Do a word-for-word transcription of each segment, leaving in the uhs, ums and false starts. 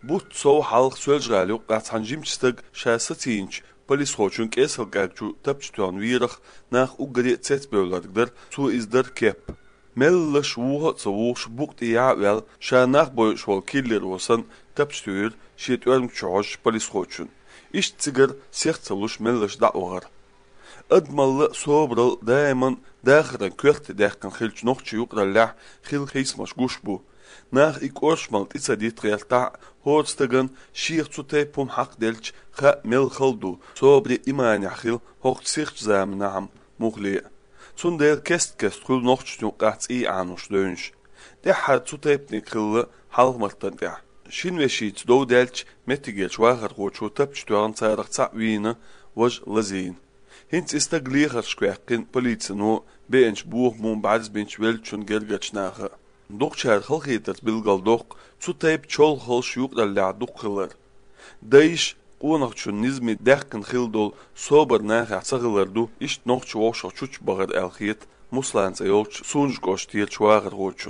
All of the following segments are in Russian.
But so halk sölsgælü qat hanjimstag şäsatinç polis hoçun keselgakçu tapçtuan virach nach ugri tsetsbölargder zu isder kep. Mellish wuha tsuwush bukt ja wel sha nach boy shol killer wosan tapçtuur shit ölm çoğuş polis hoçun. İş tsigar sehtsalush mellish da'ogar. Admallı sobral daiman dakhran kökt dakhran khilch noqchi yuqrallah khil khismash gushbu. Nach ik orsmalt itsa dit realta hoorstagan shiir zu tepum haq delch kha mel khaldu sobri imani khil hoq sikh zam naam mughli tsundel kest kest khul noqchu qats i anush dönş de hat zu tepni khil halmartan da shin ve shit do delch metigel schwacher rochu tapch dorn tsarach tsa wina waj lazin hins istaglicher schwerkin polizno bench buch mum bals bench welchun gergach nacha Dokçer halkiyet bilgal dok su tayp çol hal şuyuk dalla dokqılar. Dayış qonaqçun nizmi daqın xildol sober naxa sağılardu iş noqçu oşaq çuç bağır alxiyet muslansa yolç sunj qoştiye çuağır qoçun.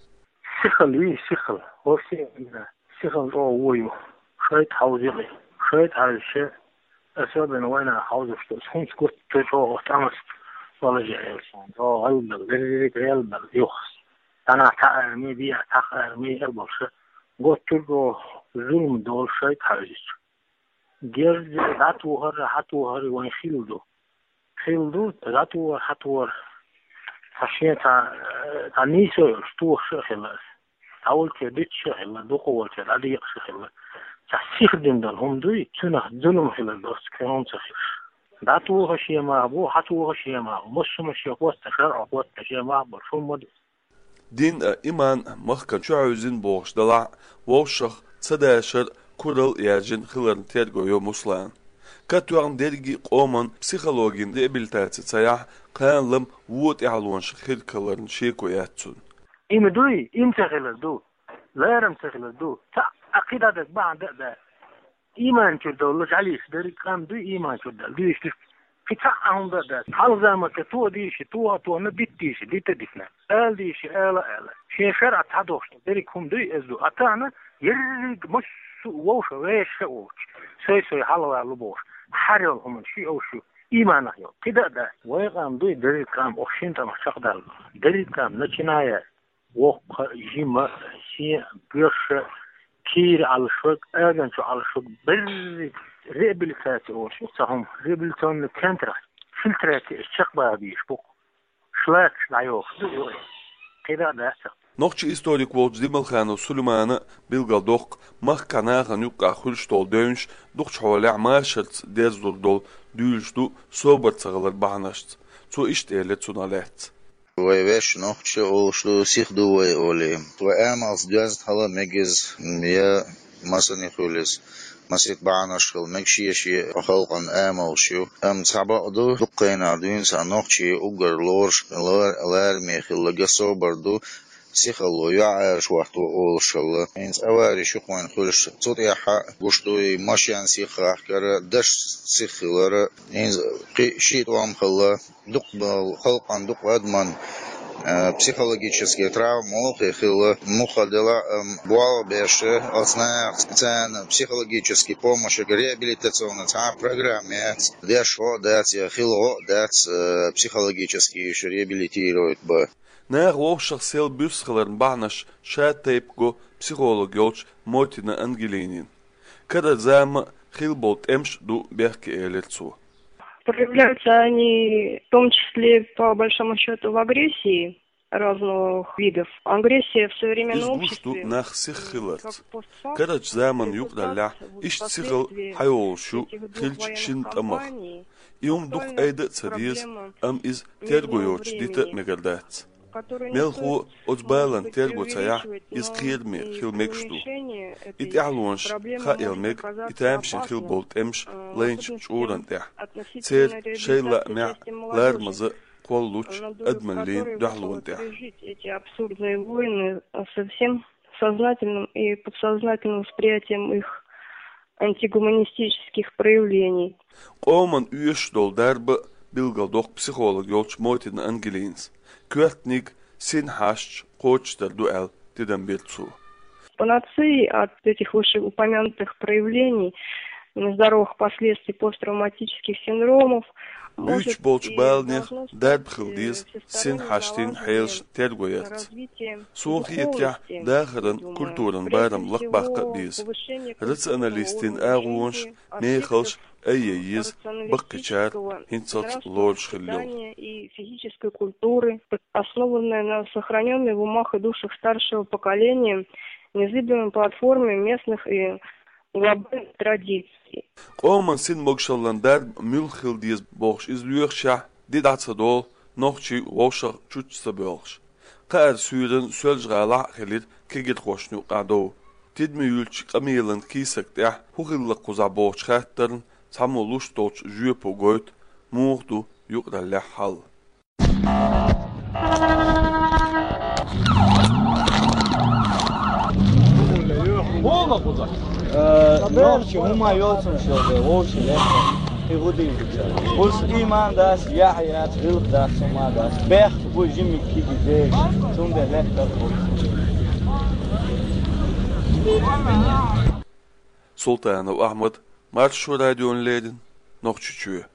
Sixli sixl hosi sixl o woyu şayt havzi şayt halşe asaben wayna havzi sunj qurt ço otamas walajaelsan o ayulla geririk elbal yok. أنا تعلمي بي تعلمي البرش قلت له ظلم دول شيء حاجز جرد عطوهر عطوهر وين خيلدو خيلدو عطوهر عطوهر عشان تع تعنيسو شتوه شخلاص أول كبيت شخلا دو قوة عادية شخلا تحسيخ دين دل هم دوي تنا ظلم خلا بس كلام سخيف عطوهر شيء ما أبو عطوهر شيء ما مش مش يقوت شرع قوت شيء ما برشون مد Din iman mahkan çuazin boğuşdala voşaq sadashar kural yajin xilarn tergoyo muslan. Katuan dergi qoman psixologin reabilitatsiya sayah qanlam wot i'alwan shkhir kalarn shekoyatsun. Imduy imtaghaldu laram taghaldu ta aqidadak ba'da da iman çudollu ali derik qam du iman çudal du işte Fita anda da halzama ke tu dishi tu tu na bittishi ditadifna al dishi ala ala şey şerat hadoş derik hum du ezu atana yerik mus woş ve şoç söy söy halwa luboş haril hum şey o şu imana yok kida da wayqam du derik kam oxshinta machaqdal derik kam начиная wo jima si bir kir al shuk agan şu al shuk bir ريابيليتاسيون شو صهم ريابيليتاسيون كانترا فلترات الشقبة بيشبق شلاك شلايوخ كده ده Noqçı istorik volç Dimilxano Süleymanı bilgal doq mahkanağa nuqa xulştol dönş doqç hawala marşat dezdol dülşdu sober çağlar bahnaşt so iştelet sunalet ويش نوخش أولشلو سيخدو ويولي وأمالس دوازت هلا مجز يا مثلا يخولس مسيت بعنا شغل مكشي شيء خلقا آمل شو أم صعبة دو دقينا دوين سانوخشي أوجر لورش لور لار ميخل لجسو بردو سيخلو يعرش وقت أول شغل إنس أواري شو قوين خلش صوت يحا قشتوي ماشيان سيخا كرا دش سيخلر إنس شيء وام خلا دق خلقا دق أدمن психологические травмы, хила, муходила, буал беше, основная специальная психологическая помощь, реабилитационная программа, дешло дать, хило дать, психологически еще реабилитирует бы. Naar woofshach sel busgelern bahnash shatepgo psikolog yolch motina angelinin. Kada zama khilbolt emsh du berke eleltsu. Проявляются они в том числе, по большому счету, в агрессии разных видов. Агрессия в современном обществе. Нах сиххиларт. Карач заман юqdalla ish sikhil hayolshu khilch shint amach. Ium duq ayda tsadiz am iz tergoyoch dita megardat. Melhu ozbalan tergocaya iz qirmi khilmekshtu. It i'alwansh kha elmek itamshin khilbolt emsh laynch churanta. Tser shayla ma larmaza Коллуч, Эдманлин, Дахлунтя. Эти абсурдные войны со всем сознательным и подсознательным восприятием их антигуманистических проявлений. Оман уйшдол дарба билгалдох психолог йолч мотин ангелинс. Квертник син хашч коочтар дуэл деден бирцу. панацеи от этих вышеупомянутых проявлений нездоровых последствий посттравматических синдромов. Üç bolç balnych dert xildiz sin haştin heyls tergoyert. Soğiyetya dağırın kulturun bayramlıq bakı biz. Raционalistin ağuunş meyxilş ayyiz bakıçar hintsat lorç xillil. И физической культуры, основанная на сохраненной в умах и душах старшего поколения незыблемой платформе местных и глобальных традиций. Qoman sin mogşallan der mülxildiz boğş izlüyöxşah didatsa dol noxçi voşa çutsa boğş. Qar suyrin sölcğala xilir kigit xoşnu qado. Tidmi yülç qamilin kisakda huqillik quza boğş xattarın samoluş doç jüpo goyt muğdu yuqralla hal. Olma quza. Noqchi huma yolsun şolda, oşile. Egudi. Os imandas yahya trildas sumadas. Beht bu jimi kigide. Tunde lekta. Sultanov Ahmet Marşu radyon ledin noqçuçu.